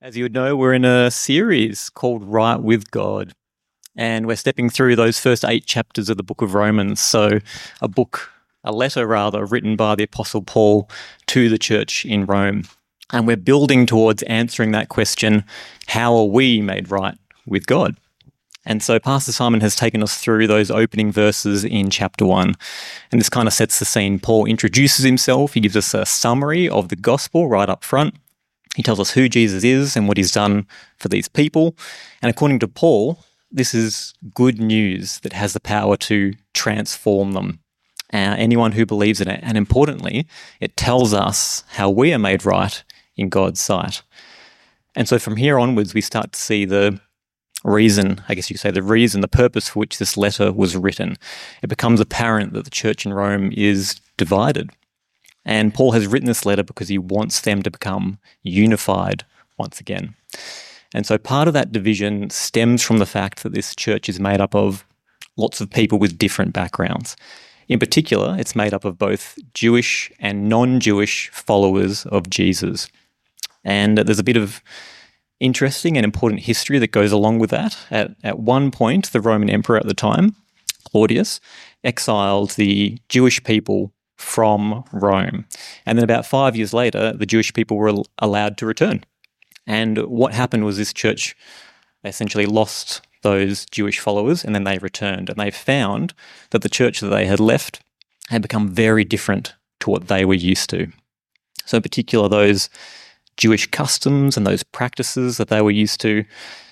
As you would know, we're in a series called Right with God, and we're stepping through those first 8 chapters of the book of Romans. So a letter rather, written by the Apostle Paul to the church in Rome. And we're building towards answering that question, how are we made right with God? And so Pastor Simon has taken us through those opening verses in chapter 1. And this kind of sets the scene. Paul introduces himself. He gives us a summary of the gospel right up front. He tells us who Jesus is and what he's done for these people. And according to Paul, this is good news that has the power to transform them. Anyone who believes in it. And importantly, it tells us how we are made right in God's sight. And so from here onwards, we start to see the reason, the purpose for which this letter was written. It becomes apparent that the church in Rome is divided. And Paul has written this letter because he wants them to become unified once again. And so part of that division stems from the fact that this church is made up of lots of people with different backgrounds. In particular, it's made up of both Jewish and non-Jewish followers of Jesus. And there's a bit of interesting and important history that goes along with that. At one point, the Roman emperor at the time, Claudius, exiled the Jewish people from Rome. And then about 5 years later, the Jewish people were allowed to return. And what happened was this church essentially lost those Jewish followers, and then they returned. And they found that the church that they had left had become very different to what they were used to. So in particular, those Jewish customs and those practices that they were used to,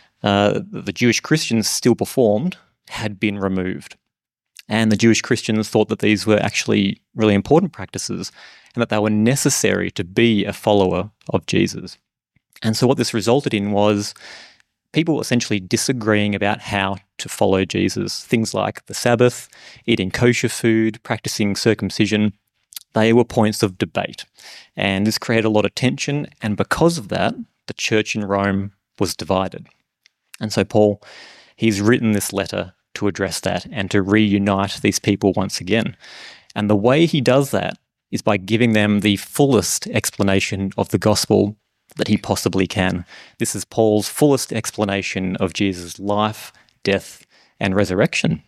the Jewish Christians still performed, had been removed. And the Jewish Christians thought that these were actually really important practices and that they were necessary to be a follower of Jesus. And so what this resulted in was people essentially disagreeing about how to follow Jesus. Things like the Sabbath, eating kosher food, practicing circumcision, they were points of debate. And this created a lot of tension. And because of that, the church in Rome was divided. And so Paul, he's written this letter to address that and to reunite these people once again. And the way he does that is by giving them the fullest explanation of the gospel that he possibly can. This is Paul's fullest explanation of Jesus' life, death, and resurrection.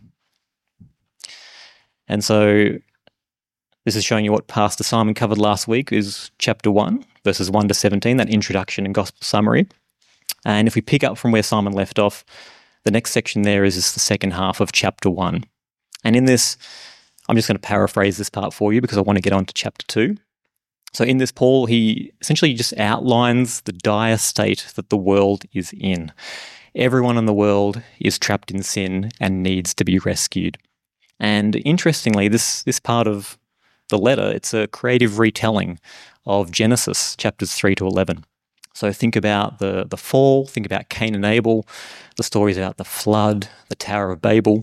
And so this is showing you what Pastor Simon covered last week is chapter 1, verses 1 to 17, that introduction and gospel summary. And if we pick up from where Simon left off, the next section there is the second half of chapter 1. And in this, I'm just going to paraphrase this part for you because I want to get on to chapter 2. So in this, Paul, he essentially just outlines the dire state that the world is in. Everyone in the world is trapped in sin and needs to be rescued. And interestingly, this part of the letter, it's a creative retelling of Genesis chapters 3 to 11. So think about the fall, think about Cain and Abel, the stories about the flood, the Tower of Babel.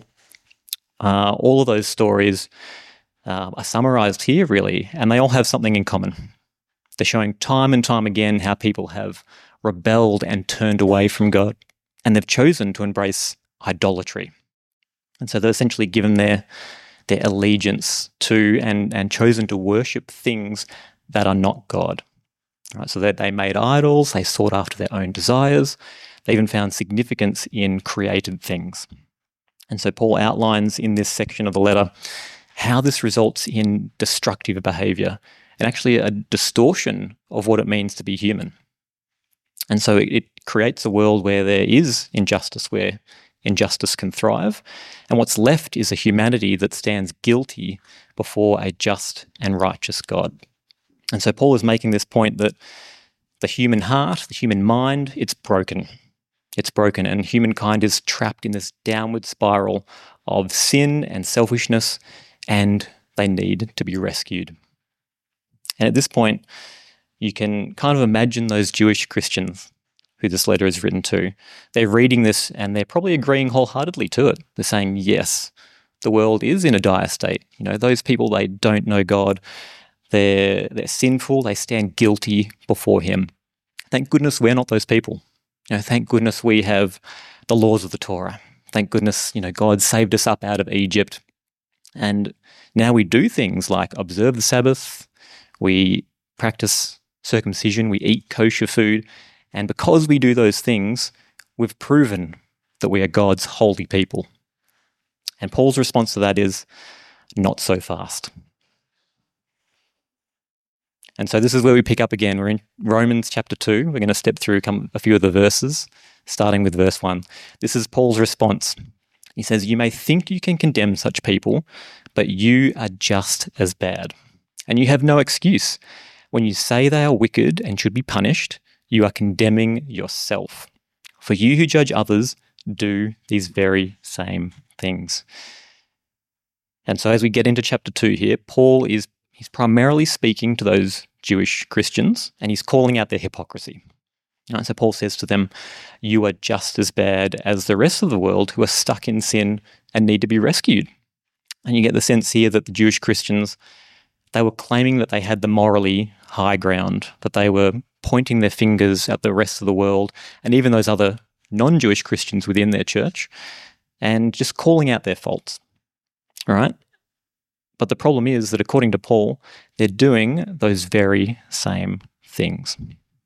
All of those stories are summarized here, really, and they all have something in common. They're showing time and time again how people have rebelled and turned away from God, and they've chosen to embrace idolatry. And so they're essentially given their allegiance to and chosen to worship things that are not God. Right, so that they made idols, they sought after their own desires, they even found significance in created things. And so Paul outlines in this section of the letter how this results in destructive behavior and actually a distortion of what it means to be human. And so it creates a world where there is injustice, where injustice can thrive, and what's left is a humanity that stands guilty before a just and righteous God. And so Paul is making this point that the human heart, the human mind, it's broken. It's broken, and humankind is trapped in this downward spiral of sin and selfishness, and they need to be rescued. And at this point, you can kind of imagine those Jewish Christians who this letter is written to. They're reading this and they're probably agreeing wholeheartedly to it. They're saying, yes, the world is in a dire state. You know, those people, they don't know God. They're sinful. They stand guilty before him. Thank goodness we're not those people. You know, thank goodness we have the laws of the Torah. Thank goodness, God saved us up out of Egypt. And now we do things like observe the Sabbath, we practice circumcision, we eat kosher food, And because we do those things, we've proven that we are God's holy people. And Paul's response to that is, not so fast. And so this is where we pick up again. We're in Romans chapter 2. We're going to step through a few of the verses, starting with verse 1. This is Paul's response. He says, "You may think you can condemn such people, but you are just as bad. And you have no excuse. When you say they are wicked and should be punished, you are condemning yourself. For you who judge others do these very same things." And so as we get into chapter 2 here, he's primarily speaking to those Jewish Christians, and he's calling out their hypocrisy. Right, so Paul says to them, you are just as bad as the rest of the world who are stuck in sin and need to be rescued. And you get the sense here that the Jewish Christians, they were claiming that they had the morally high ground, that they were pointing their fingers at the rest of the world and even those other non-Jewish Christians within their church and just calling out their faults. All right? But the problem is that according to Paul, they're doing those very same things.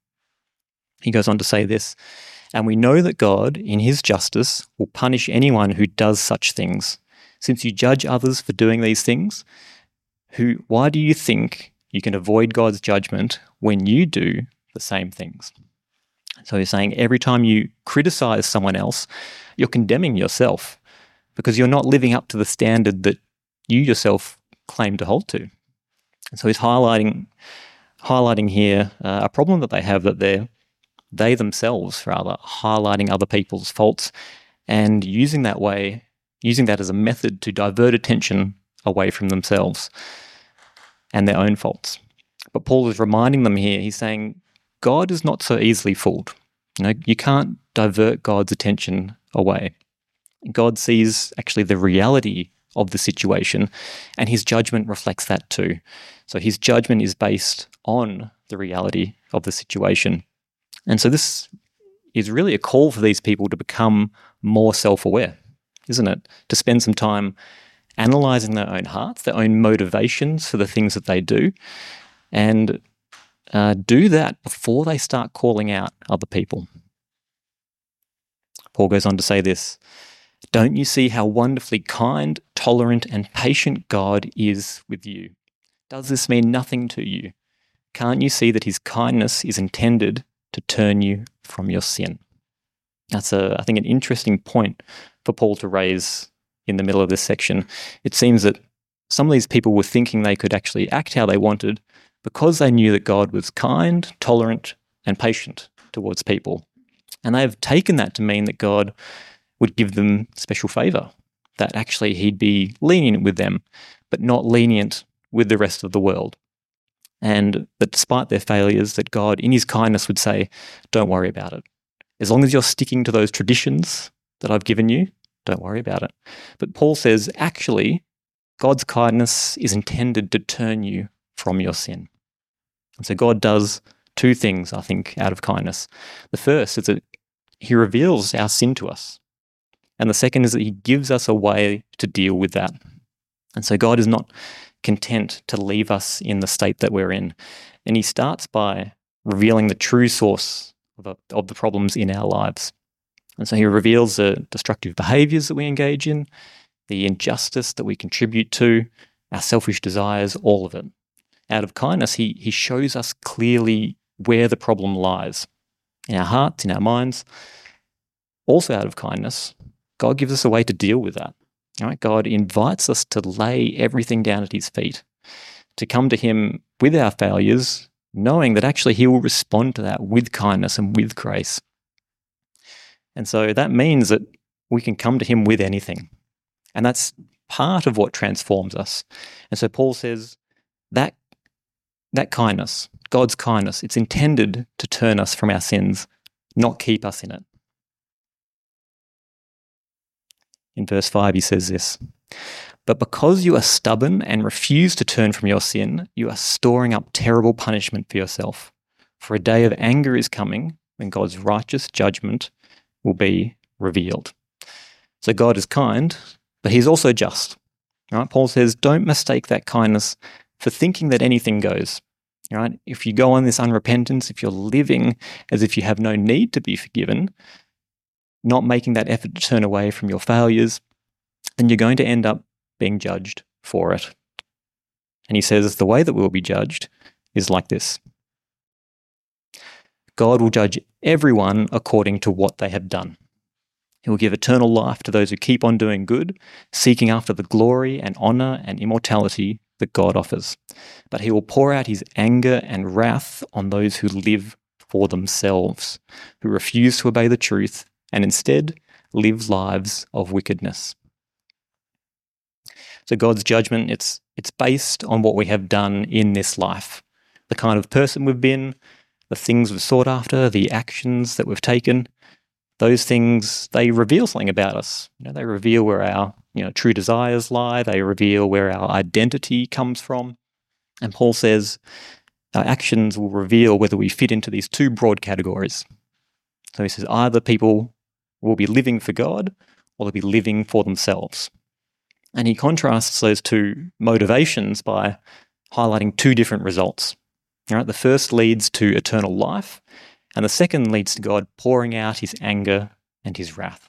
He goes on to say this, "And we know that God, in his justice, will punish anyone who does such things. Since you judge others for doing these things, why do you think you can avoid God's judgment when you do the same things?" So he's saying every time you criticize someone else, you're condemning yourself because you're not living up to the standard that you yourself claim to hold to. And so he's highlighting here a problem that they have, that they themselves rather highlighting other people's faults and using that as a method to divert attention away from themselves and their own faults. But Paul is reminding them here, he's saying, God is not so easily fooled. You can't divert God's attention away. God sees actually the reality of the situation, and his judgment reflects that too. So his judgment is based on the reality of the situation. And so this is really a call for these people to become more self-aware, isn't it? To spend some time analysing their own hearts, their own motivations for the things that they do, and do that before they start calling out other people. Paul goes on to say this, "Don't you see how wonderfully kind, tolerant, and patient God is with you? Does this mean nothing to you? Can't you see that his kindness is intended to turn you from your sin?" That's, I think, an interesting point for Paul to raise in the middle of this section. It seems that some of these people were thinking they could actually act how they wanted because they knew that God was kind, tolerant, and patient towards people. And they have taken that to mean that God would give them special favour, that actually he'd be lenient with them, but not lenient with the rest of the world. And that despite their failures, that God, in his kindness, would say, don't worry about it. As long as you're sticking to those traditions that I've given you, don't worry about it. But Paul says, actually, God's kindness is intended to turn you from your sin. And so God does two things, I think, out of kindness. The first is that he reveals our sin to us. And the second is that he gives us a way to deal with that. And so God is not content to leave us in the state that we're in. And he starts by revealing the true source of the problems in our lives. And so he reveals the destructive behaviours that we engage in, the injustice that we contribute to, our selfish desires, all of it. Out of kindness, he shows us clearly where the problem lies, in our hearts, in our minds. Also out of kindness, God gives us a way to deal with that. All right? God invites us to lay everything down at his feet, to come to him with our failures, knowing that actually he will respond to that with kindness and with grace. And so that means that we can come to him with anything. And that's part of what transforms us. And so Paul says that kindness, God's kindness, it's intended to turn us from our sins, not keep us in it. In verse 5, he says this, "But because you are stubborn and refuse to turn from your sin, you are storing up terrible punishment for yourself. For a day of anger is coming when God's righteous judgment will be revealed." So God is kind, but he's also just. Right? Paul says, don't mistake that kindness for thinking that anything goes. Right? If you go on this unrepentance, if you're living as if you have no need to be forgiven, not making that effort to turn away from your failures, then you're going to end up being judged for it. And he says the way that we'll be judged is like this. God will judge everyone according to what they have done. He will give eternal life to those who keep on doing good, seeking after the glory and honour and immortality that God offers. But he will pour out his anger and wrath on those who live for themselves, who refuse to obey the truth and instead live lives of wickedness. So God's judgment, it's based on what we have done in this life, the kind of person we've been, the things we've sought after, the actions that we've taken. Those things, they reveal something about us. They reveal where our true desires lie. They reveal where our identity comes from. And Paul says our actions will reveal whether we fit into these two broad categories. So he says either people will be living for God or they'll be living for themselves. And he contrasts those two motivations by highlighting two different results. All right, the first leads to eternal life, and the second leads to God pouring out his anger and his wrath.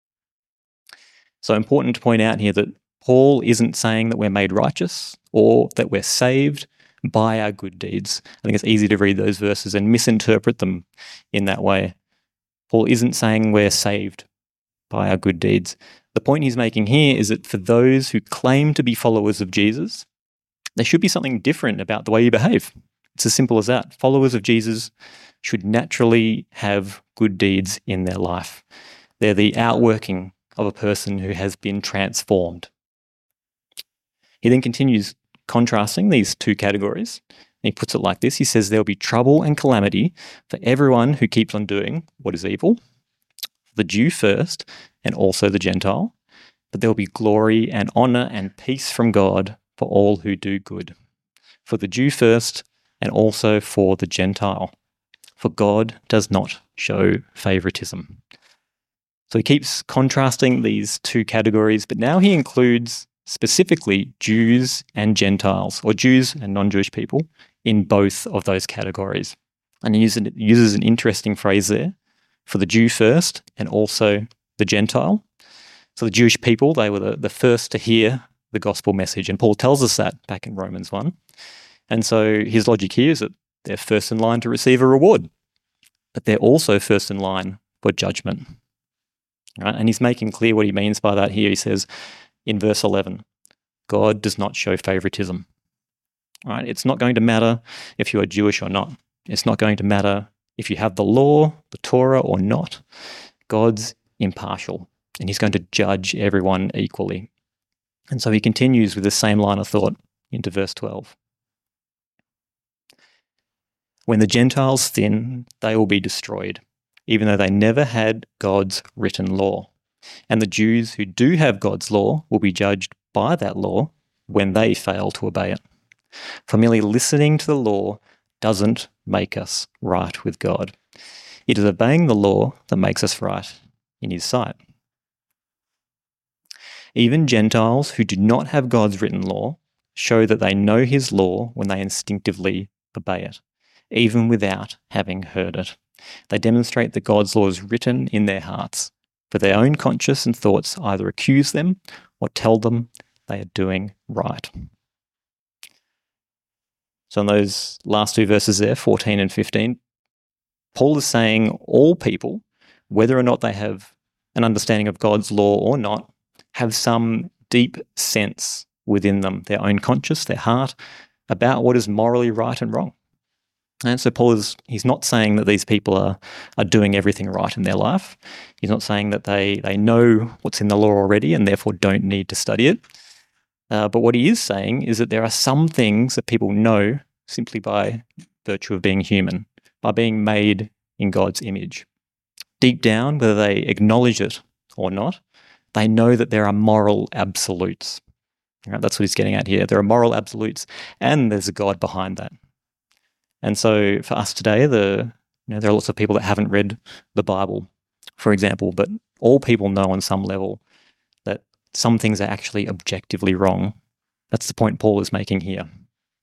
So important to point out here that Paul isn't saying that we're made righteous or that we're saved by our good deeds. I think it's easy to read those verses and misinterpret them in that way. Paul isn't saying we're saved by our good deeds. The point he's making here is that for those who claim to be followers of Jesus, there should be something different about the way you behave. It's as simple as that. Followers of Jesus should naturally have good deeds in their life. They're the outworking of a person who has been transformed. He then continues contrasting these two categories. And he puts it like this. He says there'll be trouble and calamity for everyone who keeps on doing what is evil, the Jew first and also the Gentile, but there will be glory and honour and peace from God for all who do good, for the Jew first and also for the Gentile. For God does not show favouritism. So he keeps contrasting these two categories, but now he includes specifically Jews and Gentiles, or Jews and non-Jewish people, in both of those categories. And he uses an interesting phrase there, for the Jew first and also the Gentile. So the Jewish people, they were the first to hear the gospel message, and Paul tells us that back in Romans 1. And so his logic here is that they're first in line to receive a reward, but they're also first in line for judgment. Right? And he's making clear what he means by that here. He says in verse 11, God does not show favoritism. Right? It's not going to matter if you are Jewish or not. It's not going to matter if you have the law, the Torah or not. God's impartial, and he's going to judge everyone equally. And so he continues with the same line of thought into verse 12. When the Gentiles sin, they will be destroyed, even though they never had God's written law. And the Jews who do have God's law will be judged by that law when they fail to obey it. For merely listening to the law doesn't make us right with God. It is obeying the law that makes us right in his sight. Even Gentiles who do not have God's written law show that they know his law when they instinctively obey it, even without having heard it. They demonstrate that God's law is written in their hearts, for their own conscience and thoughts either accuse them or tell them they are doing right. So in those last two verses there, 14 and 15, Paul is saying all people, whether or not they have an understanding of God's law or not, have some deep sense within them, their own conscience, their heart, about what is morally right and wrong. And so Paul he's not saying that these people are doing everything right in their life. He's not saying that they know what's in the law already and therefore don't need to study it. But what he is saying is that there are some things that people know simply by virtue of being human, by being made in God's image. Deep down, whether they acknowledge it or not, they know that there are moral absolutes. Right? That's what he's getting at here. There are moral absolutes and there's a God behind that. And so for us today, there are lots of people that haven't read the Bible, for example, but all people know on some level that some things are actually objectively wrong. That's the point Paul is making here.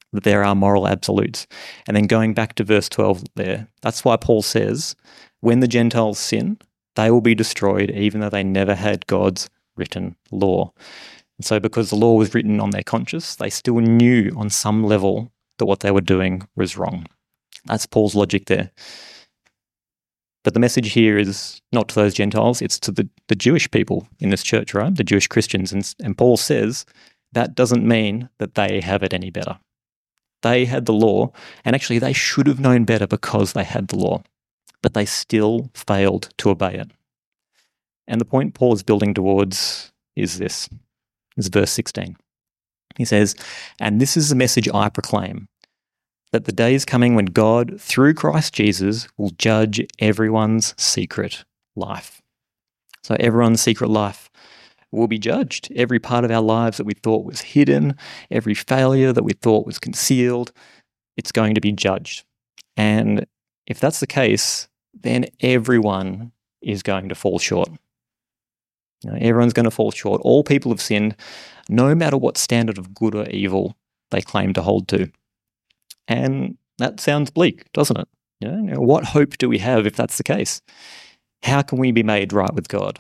that there are moral absolutes. And then going back to verse 12 there, that's why Paul says, when the Gentiles sin, they will be destroyed even though they never had God's written law. And so because the law was written on their conscience, they still knew on some level that what they were doing was wrong. That's Paul's logic there. But the message here is not to those Gentiles, it's to the Jewish people in this church, right? The Jewish Christians. And Paul says that doesn't mean that they have it any better. They had the law, and actually they should have known better because they had the law, but they still failed to obey it. And the point Paul is building towards is this. It's verse 16. He says, "And this is the message I proclaim, that the day is coming when God, through Christ Jesus, will judge everyone's secret life." So everyone's secret life will be judged. Every part of our lives that we thought was hidden, every failure that we thought was concealed, it's going to be judged. And if that's the case, then everyone is going to fall short. Everyone's going to fall short. All people have sinned, no matter what standard of good or evil they claim to hold to. And that sounds bleak, doesn't it? What hope do we have if that's the case? How can we be made right with God?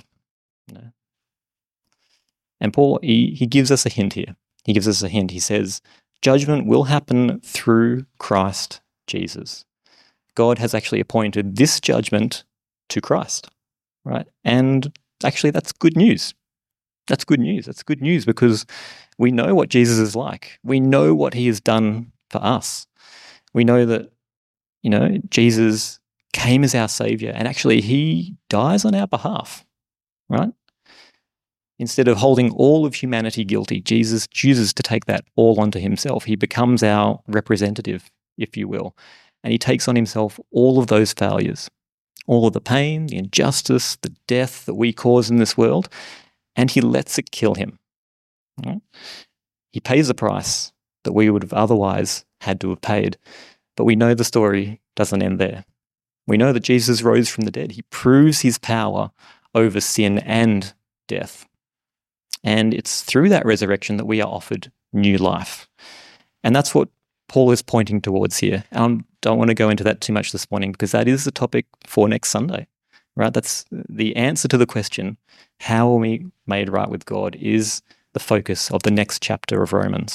And Paul, he gives us a hint here. He gives us a hint. He says, judgment will happen through Christ Jesus. God has actually appointed this judgment to Christ, right? And actually, that's good news. That's good news. That's good news because we know what Jesus is like. We know what he has done for us. We know that, Jesus came as our savior and actually he dies on our behalf, right? Instead of holding all of humanity guilty, Jesus chooses to take that all onto himself. He becomes our representative, if you will, and he takes on himself all of those failures, all of the pain, the injustice, the death that we cause in this world, and he lets it kill him. Right? He pays the price that we would have otherwise had to have paid, but we know the story doesn't end there. We know that Jesus rose from the dead. He proves his power over sin and death. And it's through that resurrection that we are offered new life. And that's what Paul is pointing towards here. I don't want to go into that too much this morning because that is the topic for next Sunday, right? That's the answer to the question, how are we made right with God, is the focus of the next chapter of Romans.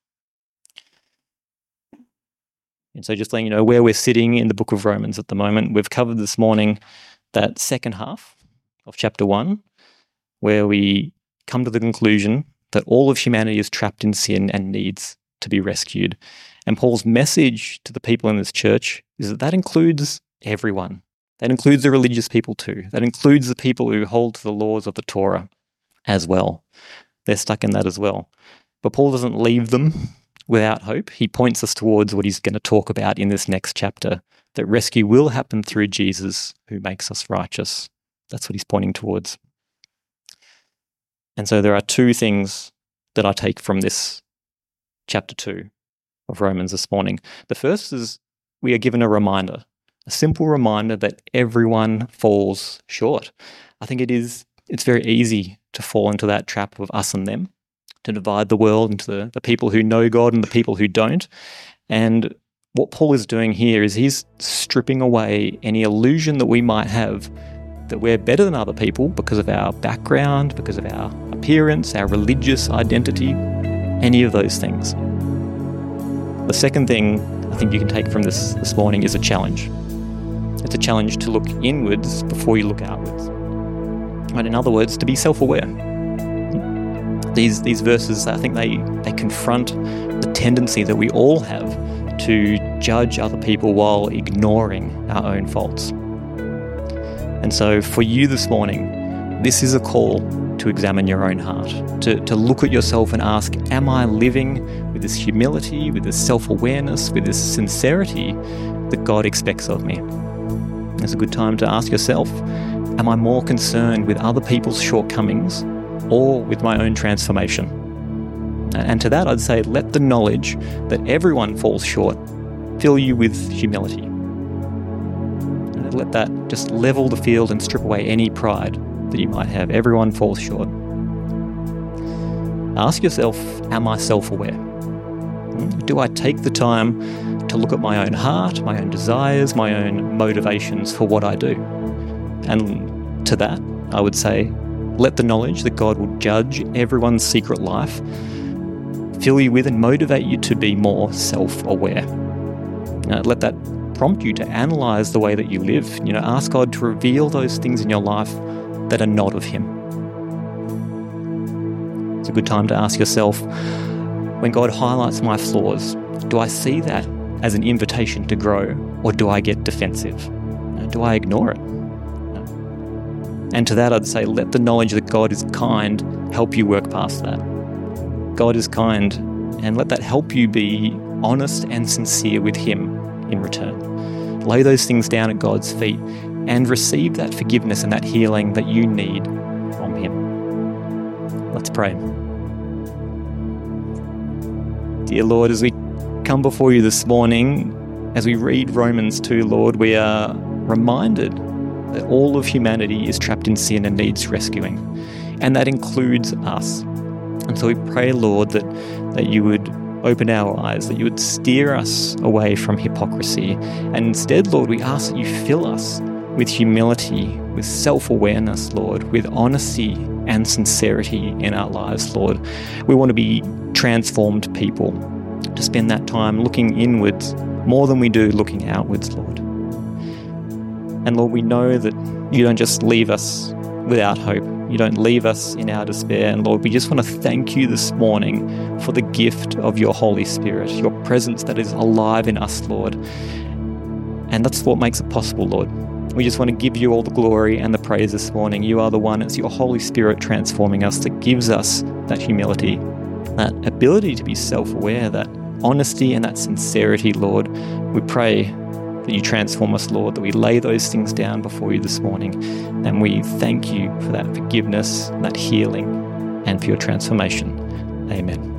And so just letting you know where we're sitting in the book of Romans at the moment, we've covered this morning that second half of chapter 1, where we come to the conclusion that all of humanity is trapped in sin and needs to be rescued. And Paul's message to the people in this church is that includes everyone. That includes the religious people too. That includes the people who hold to the laws of the Torah as well. They're stuck in that as well. But Paul doesn't leave them without hope. He points us towards what he's going to talk about in this next chapter, that rescue will happen through Jesus who makes us righteous. That's what he's pointing towards. And so there are two things that I take from this chapter 2 of Romans this morning. The first is we are given a reminder, a simple reminder that everyone falls short. I think it's very easy to fall into that trap of us and them, to divide the world into the people who know God and the people who don't. And what Paul is doing here is he's stripping away any illusion that we might have that we're better than other people because of our background, because of our appearance, our religious identity, any of those things. The second thing I think you can take from this morning is a challenge. It's a challenge to look inwards before you look outwards. Right? In other words, to be self-aware. These verses, I think they confront the tendency that we all have to judge other people while ignoring our own faults. And so for you this morning, this is a call to examine your own heart, to look at yourself and ask, am I living with this humility, with this self-awareness, with this sincerity that God expects of me? It's a good time to ask yourself, am I more concerned with other people's shortcomings or with my own transformation? And to that, I'd say, let the knowledge that everyone falls short fill you with humility. And let that just level the field and strip away any pride that you might have. Everyone falls short. Ask yourself, am I self-aware? Do I take the time to look at my own heart, my own desires, my own motivations for what I do? And to that, I would say, let the knowledge that God will judge everyone's secret life fill you with and motivate you to be more self-aware. Let that prompt you to analyze the way that you live. Ask God to reveal those things in your life that are not of Him. It's a good time to ask yourself, when God highlights my flaws, do I see that as an invitation to grow, or do I get defensive? Do I ignore it? And to that, I'd say, let the knowledge that God is kind help you work past that. God is kind, and let that help you be honest and sincere with Him in return. Lay those things down at God's feet and receive that forgiveness and that healing that you need from Him. Let's pray. Dear Lord, as we come before you this morning, as we read Romans 2, Lord, we are reminded that all of humanity is trapped in sin and needs rescuing, and that includes us. And so we pray, Lord, that you would open our eyes, that you would steer us away from hypocrisy. And instead, Lord, we ask that you fill us with humility, with self-awareness, Lord, with honesty and sincerity in our lives, Lord. We want to be transformed people, to spend that time looking inwards more than we do looking outwards, Lord. And Lord, we know that you don't just leave us without hope. You don't leave us in our despair. And Lord, we just want to thank you this morning for the gift of your Holy Spirit, your presence that is alive in us, Lord. And that's what makes it possible, Lord. We just want to give you all the glory and the praise this morning. You are the one, it's your Holy Spirit transforming us that gives us that humility, that ability to be self-aware, that honesty and that sincerity, Lord. We pray that you transform us, Lord, that we lay those things down before you this morning. And we thank you for that forgiveness, that healing, and for your transformation. Amen.